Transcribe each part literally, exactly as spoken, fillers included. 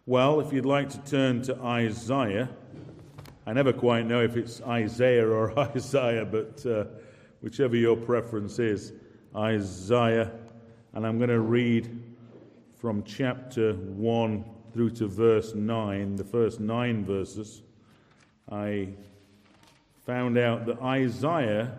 Well, if you'd like to turn to Isaiah, I never quite know if it's Isaiah or Isaiah, but uh, whichever your preference is, Isaiah. And I'm going to read from chapter one through to verse nine, the first nine verses. I found out that Isaiah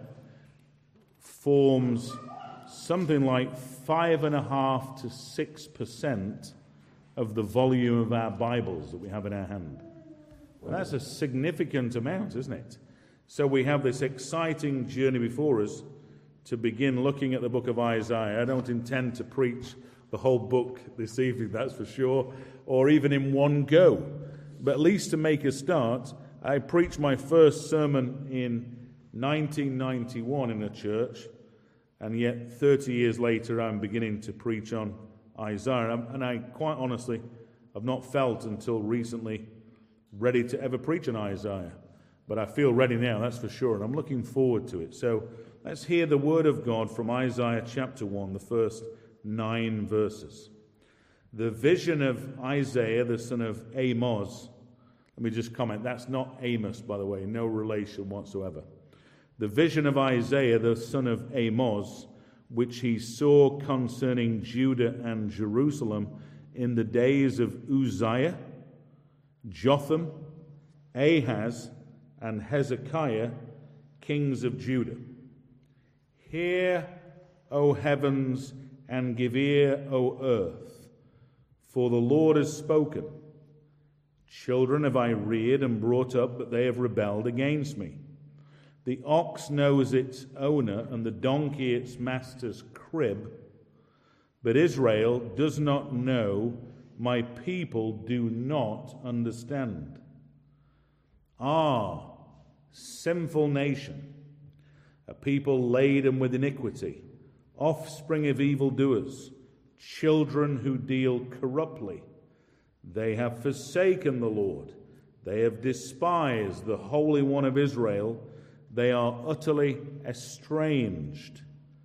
forms something like five and a half to six percent of the volume of our Bibles that we have in our hand. And that's a significant amount, isn't it? So we have this exciting journey before us to begin looking at the book of Isaiah. I don't intend to preach the whole book this evening, that's for sure, or even in one go. But at least to make a start, I preached my first sermon in nineteen ninety-one in a church, and yet thirty years later I'm beginning to preach on Isaiah. And I quite honestly have not felt until recently ready to ever preach on Isaiah. But I feel ready now, that's for sure, and I'm looking forward to it. So let's hear the word of God from Isaiah chapter one, the first nine verses. The vision of Isaiah, the son of Amos. Let me just comment, that's not Amos, by the way, no relation whatsoever. The vision of Isaiah, the son of Amos, which he saw concerning Judah and Jerusalem in the days of Uzziah, Jotham, Ahaz, and Hezekiah, kings of Judah. Hear, O heavens, and give ear, O earth, for the Lord has spoken. Children have I reared and brought up, but they have rebelled against me. The ox knows its owner, and the donkey its master's crib. But Israel does not know, my people do not understand. Ah, sinful nation, a people laden with iniquity, offspring of evildoers, children who deal corruptly. They have forsaken the Lord. They have despised the Holy One of Israel. They are utterly estranged.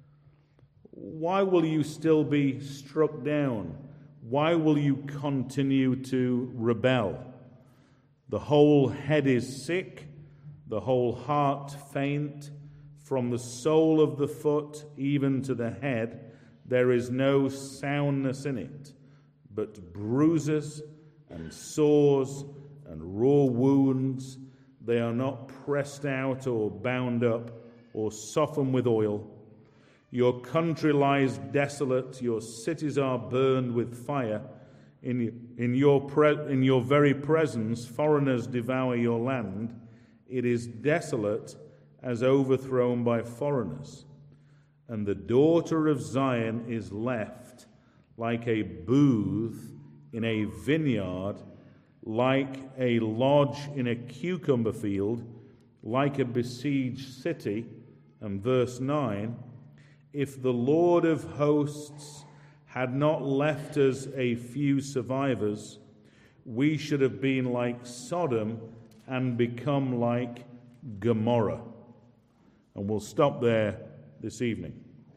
Why will you still be struck down? Why will you continue to rebel? The whole head is sick, the whole heart faint. From the sole of the foot even to the head, there is no soundness in it, but bruises and sores and raw wounds. They are not pressed out or bound up or softened with oil. Your country lies desolate. Your cities are burned with fire. In, in, your pre, in your very presence, foreigners devour your land. It is desolate as overthrown by foreigners. And the daughter of Zion is left like a booth in a vineyard, like a lodge in a cucumber field, like a besieged city. And verse nine, if the Lord of hosts had not left us a few survivors, we should have been like Sodom and become like Gomorrah. And we'll stop there this evening.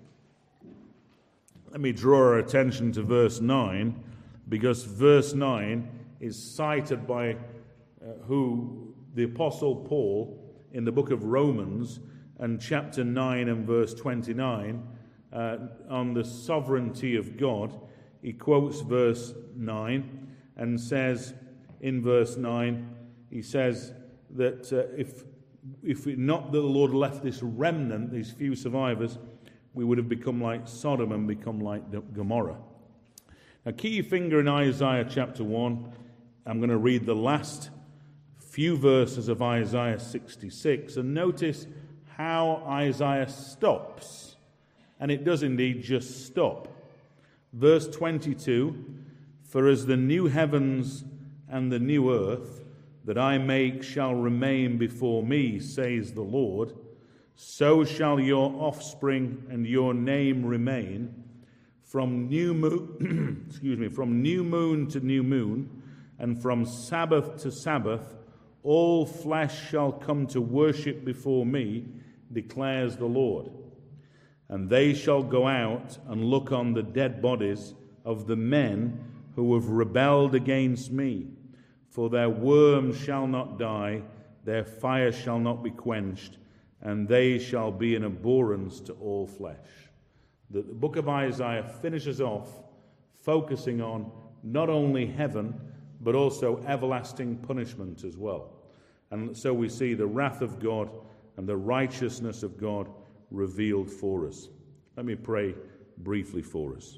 Let me draw our attention to verse nine, because verse nine is cited by uh, who the Apostle Paul in the book of Romans and chapter nine and verse twenty-nine uh, on the sovereignty of God. He quotes verse nine and says in verse nine, he says that uh, if if we, not that the Lord left this remnant, these few survivors, we would have become like Sodom and become like Gomorrah. Now keep your finger in Isaiah chapter one. I'm going to read the last few verses of Isaiah sixty-six, and notice how Isaiah stops. And it does indeed just stop. Verse twenty-two, for as the new heavens and the new earth that I make shall remain before me, says the Lord, so shall your offspring and your name remain. From new moon, excuse me, from new moon to new moon, and from Sabbath to Sabbath, all flesh shall come to worship before me, declares the Lord. And they shall go out and look on the dead bodies of the men who have rebelled against me. For their worm shall not die, their fire shall not be quenched, and they shall be an abhorrence to all flesh. The, the book of Isaiah finishes off focusing on not only heaven, but also everlasting punishment as well. And so we see the wrath of God and the righteousness of God revealed for us. Let me pray briefly for us.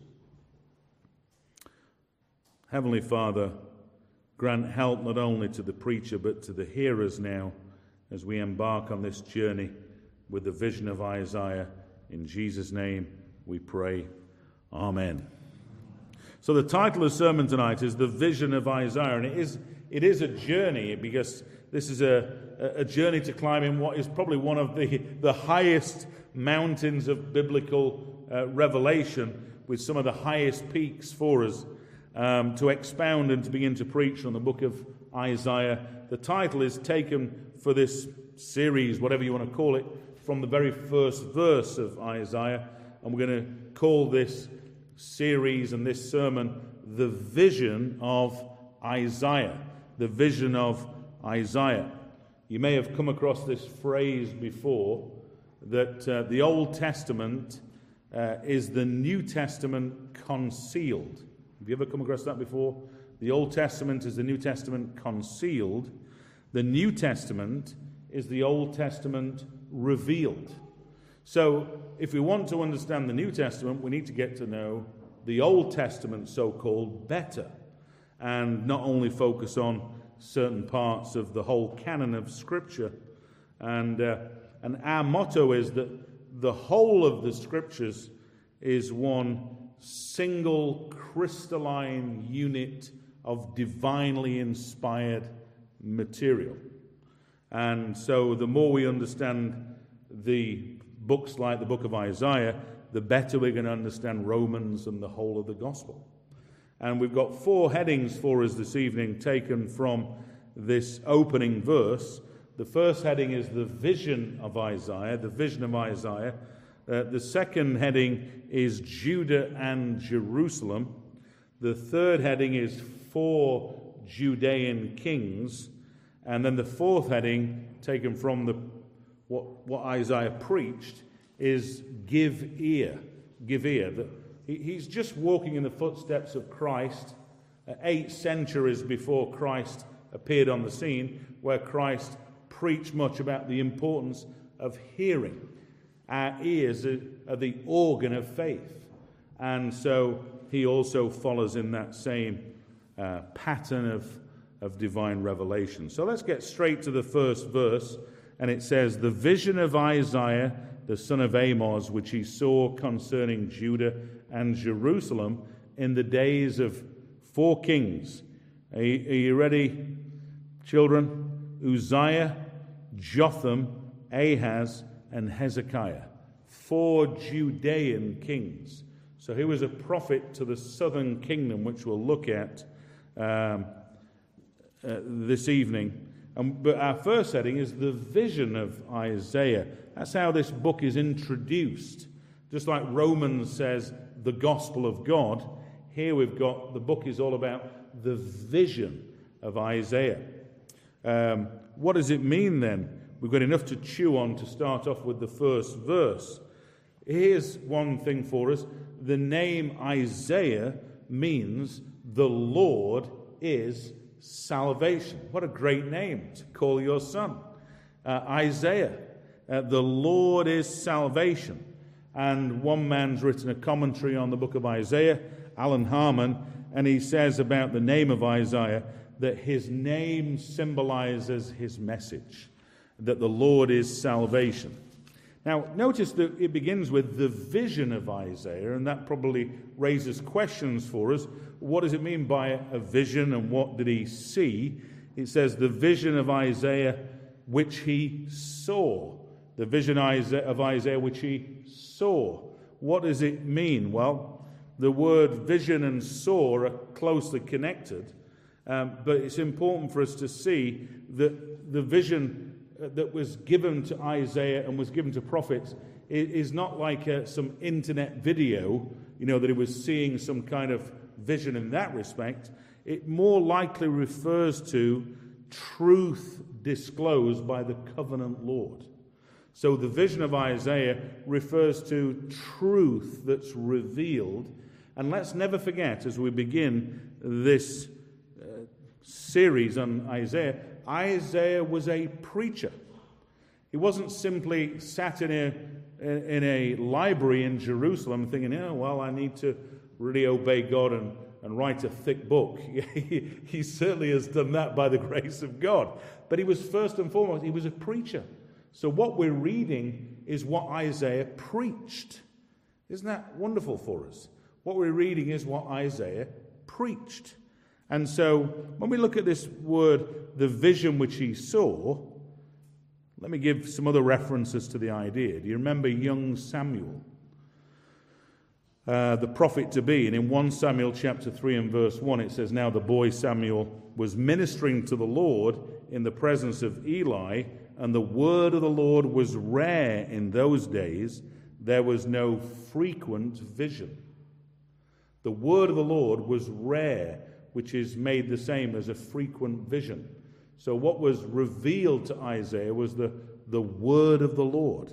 Heavenly Father, grant help not only to the preacher but to the hearers now as we embark on this journey with the vision of Isaiah. In Jesus' name we pray. Amen. So the title of the sermon tonight is The Vision of Isaiah, and it is it is a journey because this is a, a journey to climb in what is probably one of the, the highest mountains of biblical uh, revelation, with some of the highest peaks for us. Um, to expound and to begin to preach on the book of Isaiah. The title is taken for this series, whatever you want to call it, from the very first verse of Isaiah. And we're going to call this series and this sermon, The Vision of Isaiah. The Vision of Isaiah. You may have come across this phrase before, that uh, the Old Testament uh, is the New Testament concealed. Have you ever come across that before? The Old Testament is the New Testament concealed. The New Testament is the Old Testament revealed. So, if we want to understand the New Testament, we need to get to know the Old Testament, so-called, better. And not only focus on certain parts of the whole canon of Scripture. And, uh, and our motto is that the whole of the Scriptures is one single crystalline unit of divinely inspired material. And so the more we understand the books like the book of Isaiah, the better we're going to understand Romans and the whole of the gospel. And we've got four headings for us this evening taken from this opening verse. The first heading is the vision of Isaiah, the vision of Isaiah. Uh, the second heading is Judah and Jerusalem. The third heading is four Judean kings. And then the fourth heading, taken from the what, what Isaiah preached, is give ear. Give ear. The, he, he's just walking in the footsteps of Christ, uh, eight centuries before Christ appeared on the scene, where Christ preached much about the importance of hearing. Our ears are the organ of faith. And so he also follows in that same uh, pattern of, of divine revelation. So let's get straight to the first verse. And it says, the vision of Isaiah, the son of Amos, which he saw concerning Judah and Jerusalem in the days of four kings. Are you, are you ready, children? Uzziah, Jotham, Ahaz, and Hezekiah, four Judean kings. So he was a prophet to the southern kingdom, which we'll look at um, uh, this evening. Um, but our first heading is the vision of Isaiah. That's how this book is introduced. Just like Romans says, the gospel of God, here we've got, the book is all about the vision of Isaiah. Um, what does it mean then? We've got enough to chew on to start off with the first verse. Here's one thing for us. The name Isaiah means the Lord is salvation. What a great name to call your son. Uh, Isaiah, uh, the Lord is salvation. And one man's written a commentary on the book of Isaiah, Alan Harmon, and he says about the name of Isaiah that his name symbolizes his message, that the Lord is salvation. Now, notice that it begins with the vision of Isaiah, and that probably raises questions for us. What does it mean by a vision, and what did he see? It says, the vision of Isaiah which he saw. The vision of Isaiah which he saw. What does it mean? Well, the word vision and saw are closely connected, um, but it's important for us to see that the vision that was given to Isaiah and was given to prophets is not like uh, some internet video, you know, that he was seeing some kind of vision in that respect. It more likely refers to truth disclosed by the covenant Lord. So the vision of Isaiah refers to truth that's revealed. And let's never forget, as we begin this uh, series on Isaiah, Isaiah was a preacher. He wasn't simply sat in a, in a library in Jerusalem thinking, oh, well, I need to really obey God and, and write a thick book. he, he certainly has done that by the grace of God. But he was first and foremost, he was a preacher. So what we're reading is what Isaiah preached. Isn't that wonderful for us? What we're reading is what Isaiah preached. And so when we look at this word, the vision which he saw, let me give some other references to the idea. Do you remember young Samuel, uh, the prophet to be? And in First Samuel chapter three and verse one, it says, "Now the boy Samuel was ministering to the Lord in the presence of Eli, and the word of the Lord was rare in those days. There was no frequent vision." The word of the Lord was rare, which is made the same as a frequent vision. So what was revealed to Isaiah was the, the word of the Lord.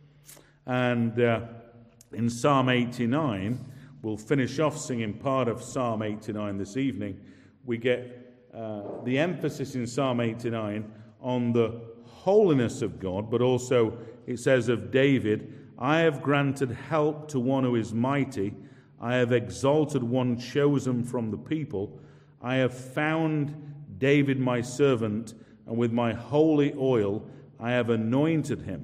And uh, in Psalm eighty-nine, we'll finish off singing part of Psalm eighty-nine this evening. We get uh, the emphasis in Psalm eighty-nine on the holiness of God, but also it says of David, "I have granted help to one who is mighty. I have exalted one chosen from the people. I have found David my servant, and with my holy oil I have anointed him."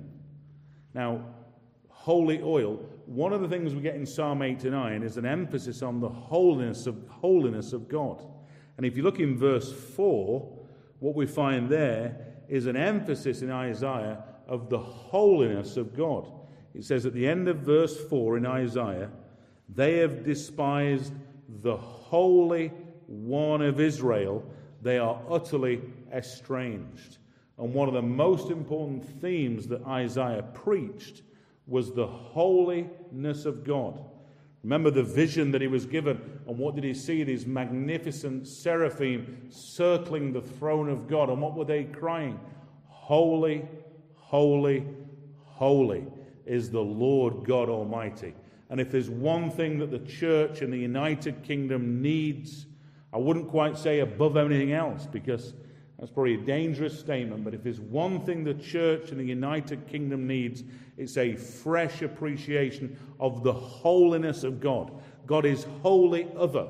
Now, holy oil, one of the things we get in Psalm eighty-nine is an emphasis on the holiness of holiness of God. And if you look in verse four, what we find there is an emphasis in Isaiah of the holiness of God. It says at the end of verse four in Isaiah, "They have despised the Holy One of Israel. They are utterly estranged." And one of the most important themes that Isaiah preached was the holiness of God. Remember the vision that he was given, and what did he see? These magnificent seraphim circling the throne of God. And what were they crying? "Holy, holy, holy is the Lord God Almighty." And if there's one thing that the church in the United Kingdom needs, I wouldn't quite say above anything else, because that's probably a dangerous statement, but if there's one thing the church in the United Kingdom needs, it's a fresh appreciation of the holiness of God. God is wholly other.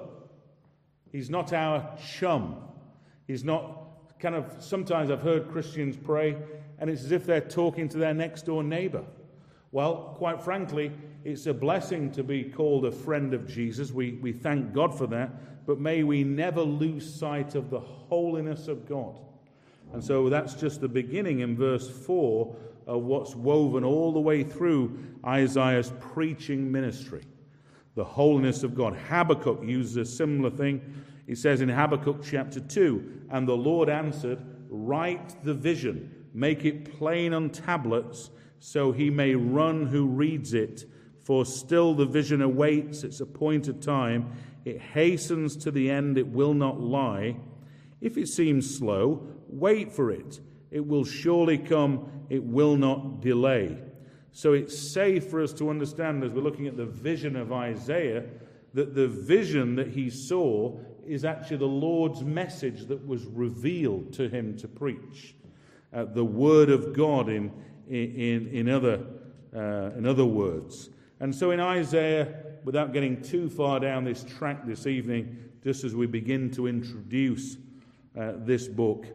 He's not our chum. He's not kind of, sometimes I've heard Christians pray, and it's as if they're talking to their next door neighbor. Well, quite frankly, it's a blessing to be called a friend of Jesus. We, we thank God for that. But may we never lose sight of the holiness of God. And so that's just the beginning in verse four of what's woven all the way through Isaiah's preaching ministry. The holiness of God. Habakkuk uses a similar thing. He says in Habakkuk chapter two, "And the Lord answered, write the vision, make it plain on tablets, so he may run who reads it. For still the vision awaits its appointed time. It hastens to the end, it will not lie. If it seems slow, wait for it. It will surely come, it will not delay." So it's safe for us to understand, as we're looking at the vision of Isaiah, that the vision that he saw is actually the Lord's message that was revealed to him to preach. Uh, the word of God in in in other uh, in other words. And so in Isaiah, without getting too far down this track this evening, just as we begin to introduce uh, this book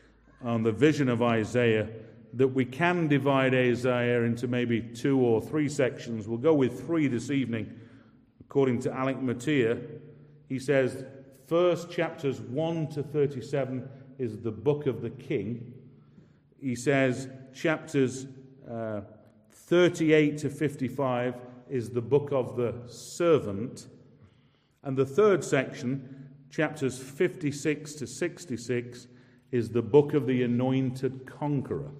on the vision of Isaiah, that we can divide Isaiah into maybe two or three sections. We'll go with three this evening. According to Alec Mattia, he says first chapters one to thirty-seven is the book of the king. He says chapters uh, thirty-eight to fifty-five is the book of the servant. And the third section, chapters fifty-six to sixty-six, is the book of the anointed conqueror.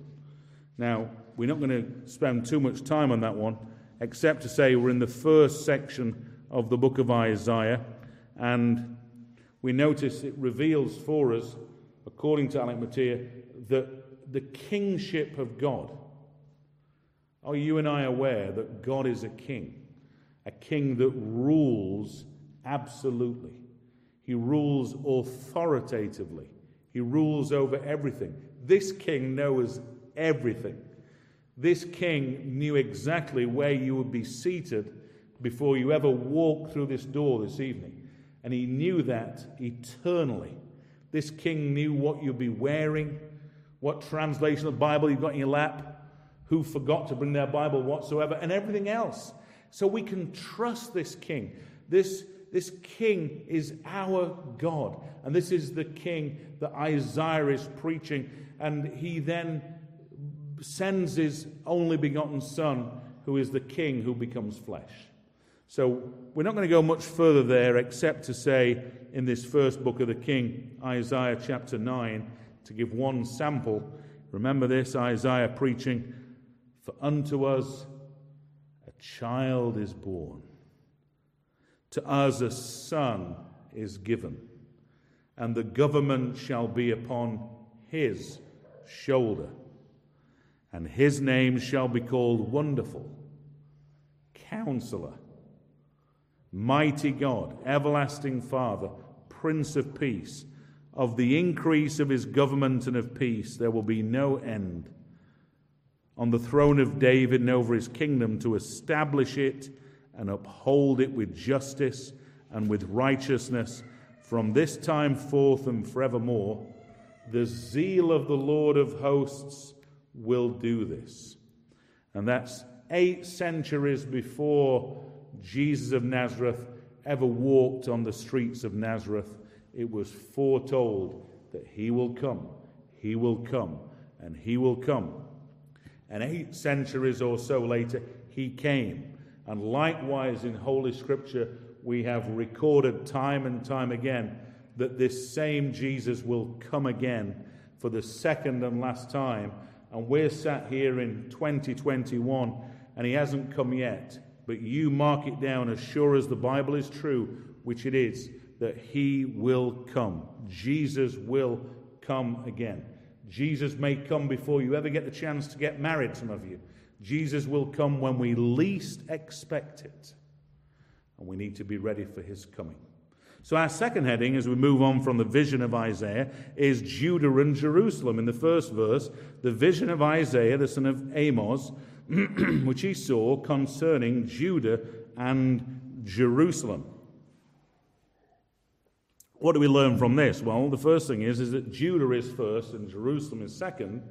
Now, we're not going to spend too much time on that one, except to say we're in the first section of the book of Isaiah, And we notice it reveals for us, according to Alec Motyer, that the kingship of God. Are you and I aware that God is a king? A king that rules absolutely. He rules authoritatively. He rules over everything. This king knows everything. This king knew exactly where you would be seated before you ever walked through this door this evening. And he knew that eternally. This king knew what you'd be wearing, what translation of the Bible you've got in your lap, who forgot to bring their Bible whatsoever, and everything else. So we can trust this king. This, this king is our God. And this is the king that Isaiah is preaching. And he then sends his only begotten son, who is the king who becomes flesh. So we're not going to go much further there, except to say in this first book of the king, Isaiah chapter nine, to give one sample. Remember this, Isaiah preaching, "For unto us a child is born, to us a son is given, and the government shall be upon his shoulder. And his name shall be called Wonderful, Counselor, Mighty God, Everlasting Father, Prince of Peace. Of the increase of his government and of peace there will be no end. On the throne of David and over his kingdom, to establish it and uphold it with justice and with righteousness from this time forth and forevermore. The zeal of the Lord of hosts will do this." And that's eight centuries before Jesus of Nazareth ever walked on the streets of Nazareth. It was foretold that he will come, he will come, and he will come. And eight centuries or so later, he came. And likewise in Holy Scripture, we have recorded time and time again that this same Jesus will come again for the second and last time. And we're sat here in twenty twenty-one, and he hasn't come yet. But you mark it down as sure as the Bible is true, which it is, that he will come. Jesus will come again. Jesus may come before you ever get the chance to get married, some of you. Jesus will come when we least expect it. And we need to be ready for his coming. So our second heading, as we move on from the vision of Isaiah, is Judah and Jerusalem. In the first verse, the vision of Isaiah, the son of Amos, which he saw concerning Judah and Jerusalem. What do we learn from this? Well, the first thing is, is that Judah is first and Jerusalem is second.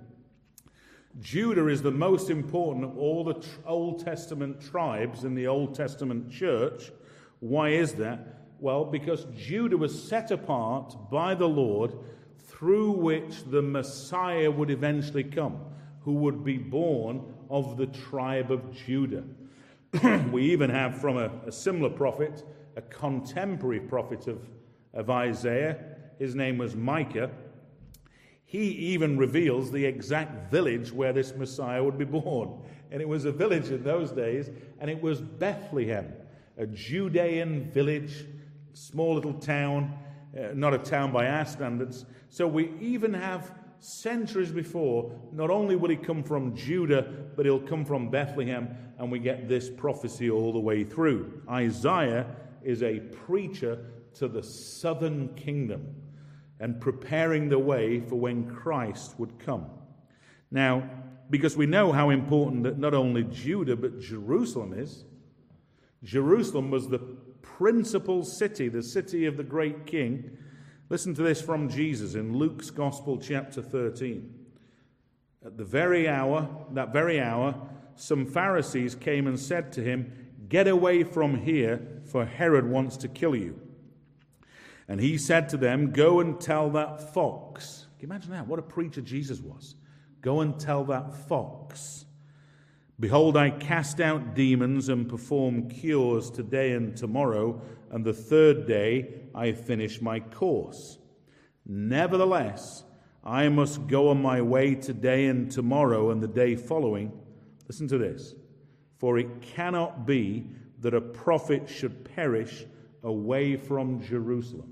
Judah is the most important of all the Old Testament tribes in the Old Testament church. Why is that? Well, because Judah was set apart by the Lord, through which the Messiah would eventually come, who would be born of the tribe of Judah. We even have from a, a similar prophet, a contemporary prophet of, of Isaiah. His name was Micah. He even reveals the exact village where this Messiah would be born. And it was a village in those days, and it was Bethlehem, a Judean village, small little town, uh, not a town by our standards. So we even have centuries before, not only will he come from Judah, but he'll come from Bethlehem, and we get this prophecy all the way through. Isaiah is a preacher to the southern kingdom and preparing the way for when Christ would come. Now, because we know how important that not only Judah but Jerusalem is, Jerusalem was the principal city, the city of the great king. Listen to this from Jesus in Luke's Gospel, chapter thirteen. At the very hour, that very hour, some Pharisees came and said to him, "Get away from here, for Herod wants to kill you." And he said to them, "Go and tell that fox." Can you imagine that? What a preacher Jesus was. Go and tell that fox. "Behold, I cast out demons and perform cures today and tomorrow, and the third day I finish my course. Nevertheless, I must go on my way today and tomorrow and the day following." Listen to this. "For it cannot be that a prophet should perish away from Jerusalem.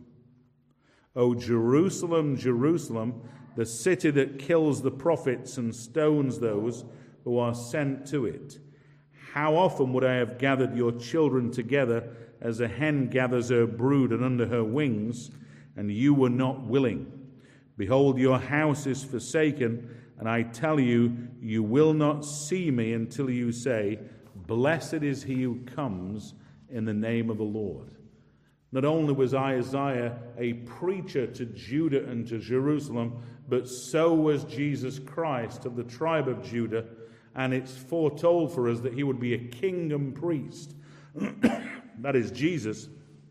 O Jerusalem, Jerusalem, the city that kills the prophets and stones those who are sent to it. How often would I have gathered your children together as a hen gathers her brood and under her wings, and you were not willing. Behold, your house is forsaken, and I tell you, you will not see me until you say, Blessed is he who comes in the name of the Lord. Not only was Isaiah a preacher to Judah and to Jerusalem, but so was Jesus Christ of the tribe of Judah, and it's foretold for us that he would be a king and priest. That is Jesus.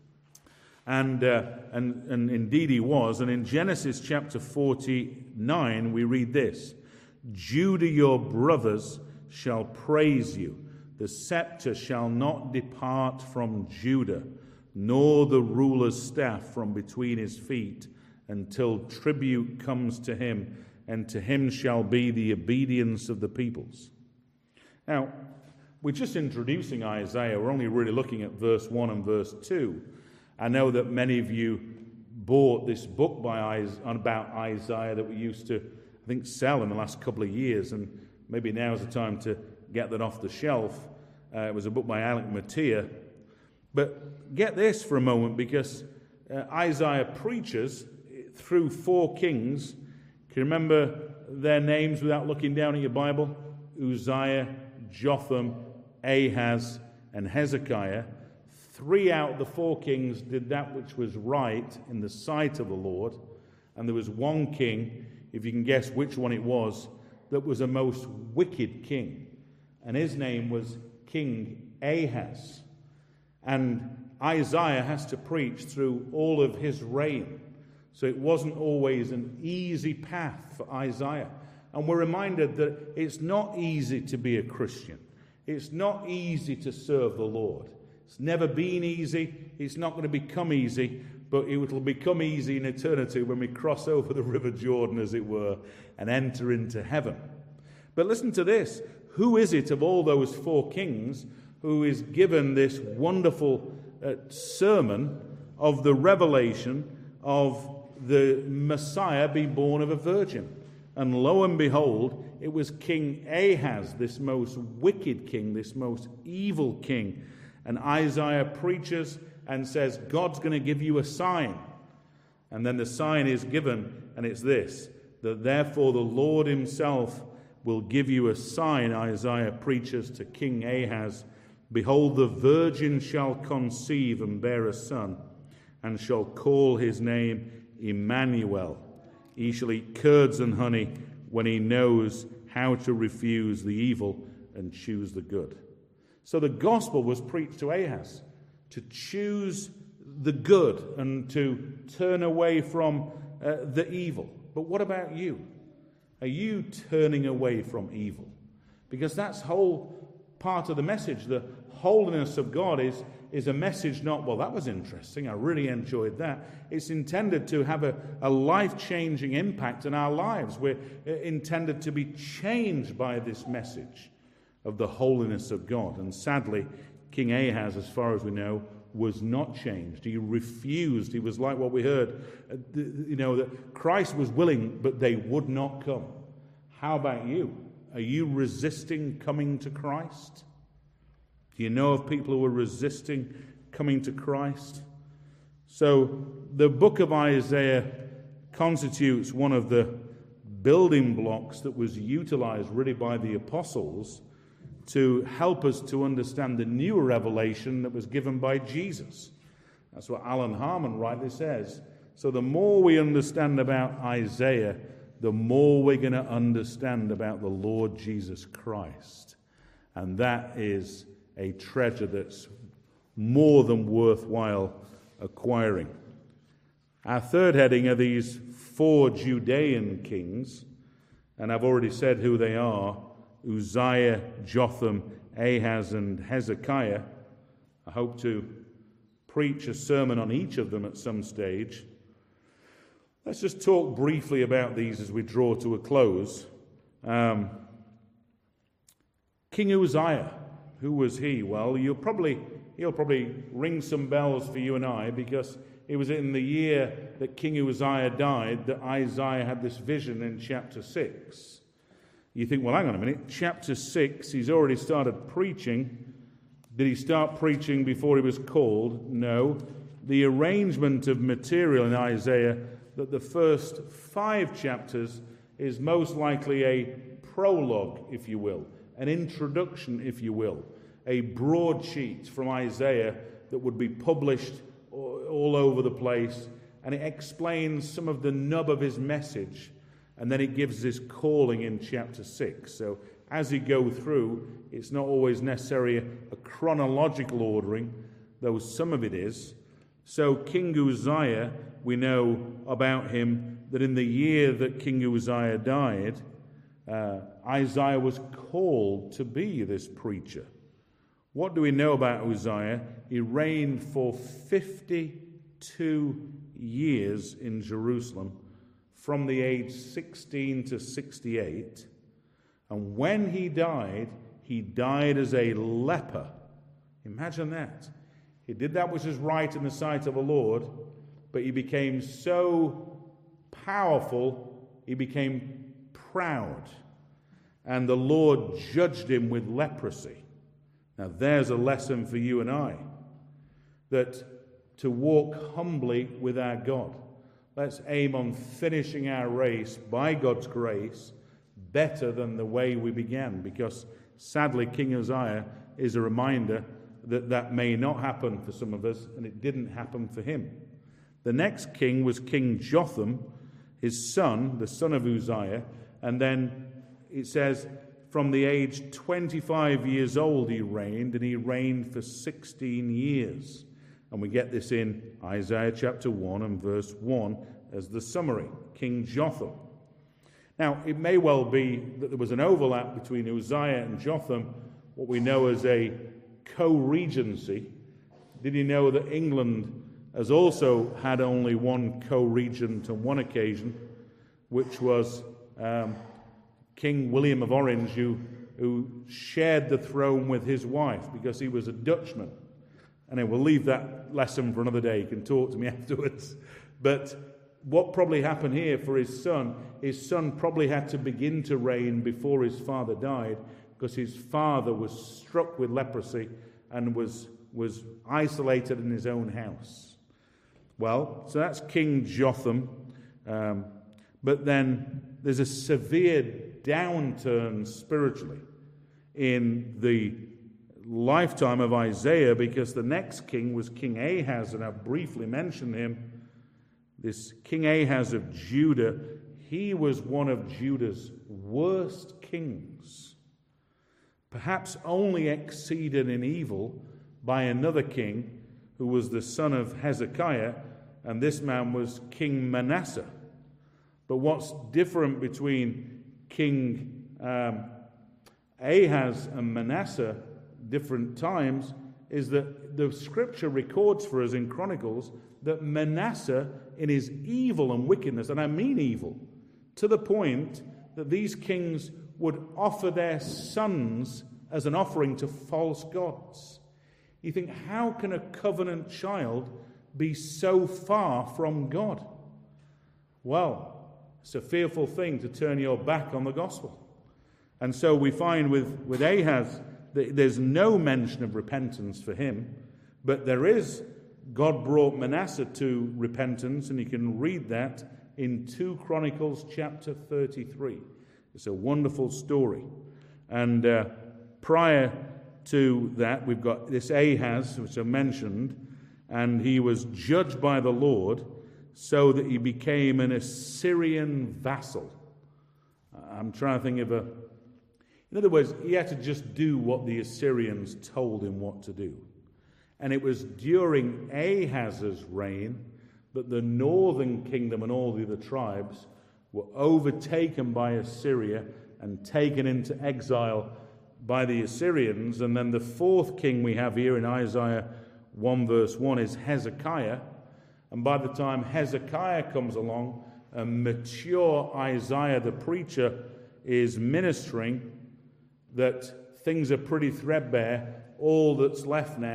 And, uh, and, and indeed he was. And in Genesis chapter forty-nine, we read this: Judah your brothers shall praise you. The scepter shall not depart from Judah, nor the ruler's staff from between his feet, until tribute comes to him, and to him shall be the obedience of the peoples. Now, we're just introducing Isaiah. We're only really looking at verse one and verse two. I know that many of you bought this book by about Isaiah that we used to, I think, sell in the last couple of years, and maybe now's the time to get that off the shelf. Uh, it was a book by Alec Mattia. But get this for a moment, because uh, Isaiah preaches through four kings. Can you remember their names without looking down at your Bible? Uzziah, Jotham, Ahaz, and Hezekiah. Three out of the four kings did that which was right in the sight of the Lord. And there was one king, if you can guess which one it was, that was a most wicked king. And his name was King Ahaz. And Isaiah has to preach through all of his reign. So it wasn't always an easy path for Isaiah. And we're reminded that it's not easy to be a Christian. It's not easy to serve the Lord. It's never been easy. It's not going to become easy. But it will become easy in eternity when we cross over the River Jordan, as it were, and enter into heaven. But listen to this. Who is it of all those four kings who is given this wonderful uh, sermon of the revelation of the Messiah being born of a virgin? And lo and behold, it was King Ahaz, this most wicked king, this most evil king. And Isaiah preaches and says, God's going to give you a sign. And then the sign is given, and it's this, that therefore the Lord himself will give you a sign. Isaiah preaches to King Ahaz, Behold, the virgin shall conceive and bear a son, and shall call his name Emmanuel. He shall eat curds and honey when he knows how to refuse the evil and choose the good. So the gospel was preached to Ahaz, to choose the good and to turn away from uh, the evil. But what about you? Are you turning away from evil? Because that's whole part of the message. The holiness of God is, is a message not, well, that was interesting, I really enjoyed that. It's intended to have a, a life-changing impact in our lives. We're intended to be changed by this message of the holiness of God. And sadly, King Ahaz, as far as we know, was not changed. He refused. He was like what we heard, you know, that Christ was willing, but they would not come. How about you? Are you resisting coming to Christ? Do you know of people who are resisting coming to Christ? So the book of Isaiah constitutes one of the building blocks that was utilized really by the apostles to help us to understand the new revelation that was given by Jesus. That's what Alan Harmon rightly says. So the more we understand about Isaiah, the more we're going to understand about the Lord Jesus Christ. And that is a treasure that's more than worthwhile acquiring. Our third heading are these four Judean kings, and I've already said who they are: Uzziah, Jotham, Ahaz, and Hezekiah. I hope to preach a sermon on each of them at some stage. Let's just talk briefly about these as we draw to a close. Um, King Uzziah, who was he? Well, you'll probably he'll probably ring some bells for you and I, because it was in the year that King Uzziah died that Isaiah had this vision in chapter six. You think, well, hang on a minute, chapter six, he's already started preaching. Did he start preaching before he was called? No. The arrangement of material in Isaiah, that the first five chapters is most likely a prologue, if you will, an introduction, if you will, a broadsheet from Isaiah that would be published all over the place, and it explains some of the nub of his message, and then it gives this calling in chapter six. So as you go through, it's not always necessarily a, a chronological ordering, though some of it is. So King Uzziah, we know about him that in the year that King Uzziah died, uh, Isaiah was called to be this preacher. What do we know about Uzziah? He reigned for fifty-two years in Jerusalem, from the age sixteen to sixty-eight. And when he died, he died as a leper. Imagine that. He did that which is right in the sight of the Lord, but he became so powerful, he became proud. And the Lord judged him with leprosy. Now there's a lesson for you and I, that to walk humbly with our God. Let's aim on finishing our race by God's grace better than the way we began, because sadly King Uzziah is a reminder that that may not happen for some of us, and it didn't happen for him. The next king was King Jotham, his son, the son of Uzziah, and then it says from the age twenty-five years old he reigned, and he reigned for sixteen years. And we get this in Isaiah chapter one and verse one as the summary, King Jotham. Now, it may well be that there was an overlap between Uzziah and Jotham, what we know as a co-regency. Did you know that England has also had only one co-regent on one occasion, which was um, King William of Orange, who, who shared the throne with his wife because he was a Dutchman. And I will leave that lesson for another day. You can talk to me afterwards. But what probably happened here for his son, his son probably had to begin to reign before his father died, because his father was struck with leprosy and was, was isolated in his own house. Well, so that's King Jotham. Um, but then there's a severe downturn spiritually in the lifetime of Isaiah, because the next king was King Ahaz, and I briefly mentioned him. This King Ahaz of Judah, he was one of Judah's worst kings, perhaps only exceeded in evil by another king who was the son of Hezekiah, and this man was King Manasseh. But what's different between King um, Ahaz and Manasseh, different times, is that the scripture records for us in Chronicles that Manasseh, in his evil and wickedness, and I mean evil, to the point that these kings would offer their sons as an offering to false gods. You think, how can a covenant child be so far from God? Well, it's a fearful thing to turn your back on the gospel. And so we find with, with Ahaz, there's no mention of repentance for him, but there is, God brought Manasseh to repentance, and you can read that in Second Chronicles chapter thirty-three. It's a wonderful story. And uh, prior to that, we've got this Ahaz, which I mentioned, and he was judged by the Lord so that he became an Assyrian vassal. I'm trying to think of a In other words, he had to just do what the Assyrians told him what to do. And it was during Ahaz's reign that the northern kingdom and all the other tribes were overtaken by Assyria and taken into exile by the Assyrians. And then the fourth king we have here in Isaiah one verse one is Hezekiah. And by the time Hezekiah comes along, a mature Isaiah the preacher is ministering that things are pretty threadbare. All that's left now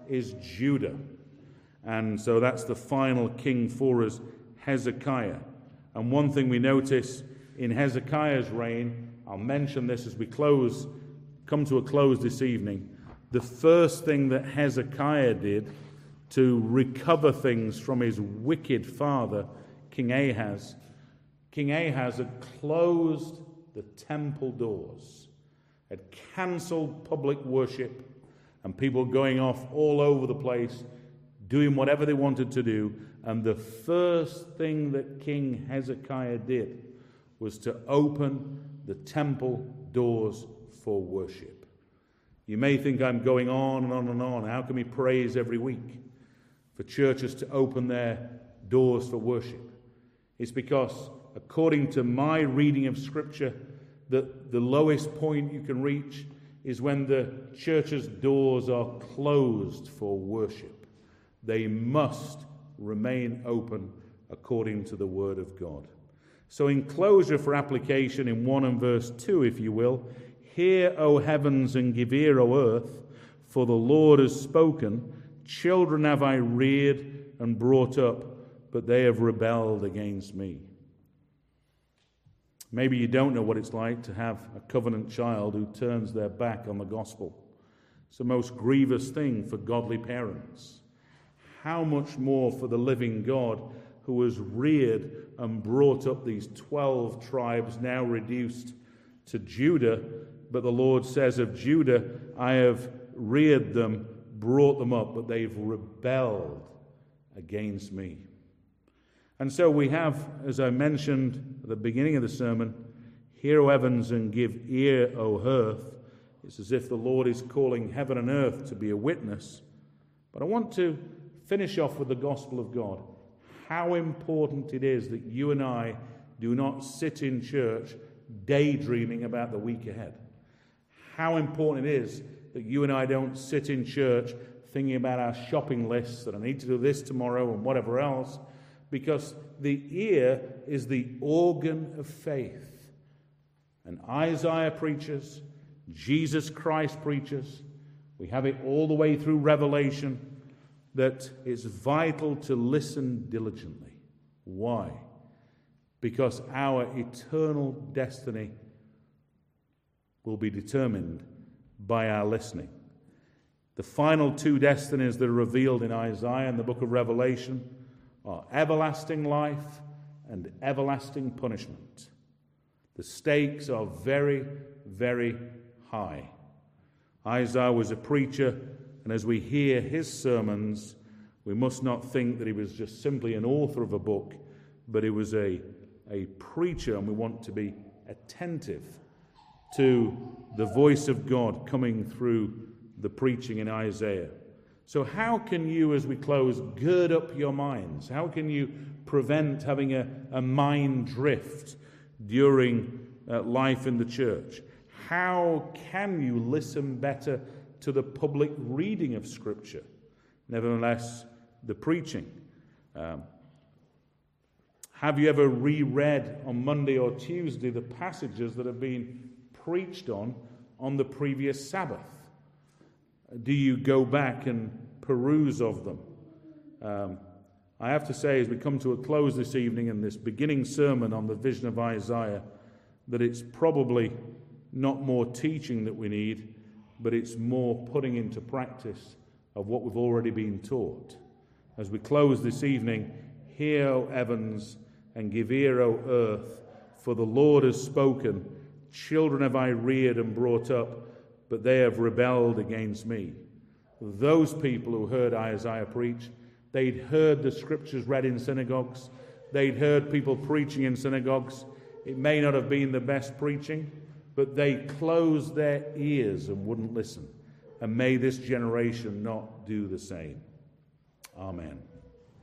is Judah. And so that's the final king for us, Hezekiah. And one thing we notice in Hezekiah's reign, I'll mention this as we close, come to a close this evening. The first thing that Hezekiah did to recover things from his wicked father, King Ahaz, King Ahaz had closed the temple doors, had cancelled public worship, and people going off all over the place, doing whatever they wanted to do. And the first thing that King Hezekiah did was to open the temple doors for worship. You may think I'm going on and on and on. How can we praise every week for churches to open their doors for worship? It's because, according to my reading of Scripture, that the lowest point you can reach is when the church's doors are closed for worship. They must remain open according to the Word of God. So in closure for application in one and verse two, if you will, hear, O heavens, and give ear, O earth, for the Lord has spoken. Children have I reared and brought up, but they have rebelled against me. Maybe you don't know what it's like to have a covenant child who turns their back on the gospel. It's the most grievous thing for godly parents. How much more for the living God who has reared and brought up these twelve tribes, now reduced to Judah. But the Lord says of Judah, I have reared them, brought them up, but they've rebelled against me. And so we have, as I mentioned at the beginning of the sermon, hear, O heavens, and give ear, O earth. It's as if the Lord is calling heaven and earth to be a witness. But I want to finish off with the gospel of God. How important it is that you and I do not sit in church daydreaming about the week ahead. How important it is that you and I don't sit in church thinking about our shopping lists, that I need to do this tomorrow and whatever else, because the ear is the organ of faith. And Isaiah preaches, Jesus Christ preaches, we have it all the way through Revelation, that it's vital to listen diligently. Why? Because our eternal destiny will be determined by our listening. The final two destinies that are revealed in Isaiah and the book of Revelation are everlasting life and everlasting punishment. The stakes are very, very high. Isaiah was a preacher, and as we hear his sermons, we must not think that he was just simply an author of a book, but he was a, a preacher, and we want to be attentive to the voice of God coming through the preaching in Isaiah. So how can you, as we close, gird up your minds? How can you prevent having a, a mind drift during uh, life in the church? How can you listen better to the public reading of Scripture? Nevertheless, the preaching. Um, have you ever reread on Monday or Tuesday the passages that have been preached on on the previous Sabbath? Do you go back and peruse of them? Um, I have to say, as we come to a close this evening in this beginning sermon on the vision of Isaiah, that it's probably not more teaching that we need, but it's more putting into practice of what we've already been taught. As we close this evening, hear, O heavens, and give ear, O earth, for the Lord has spoken. Children have I reared and brought up, but they have rebelled against me. Those people who heard Isaiah preach, they'd heard the Scriptures read in synagogues. They'd heard people preaching in synagogues. It may not have been the best preaching, but they closed their ears and wouldn't listen. And may this generation not do the same. Amen.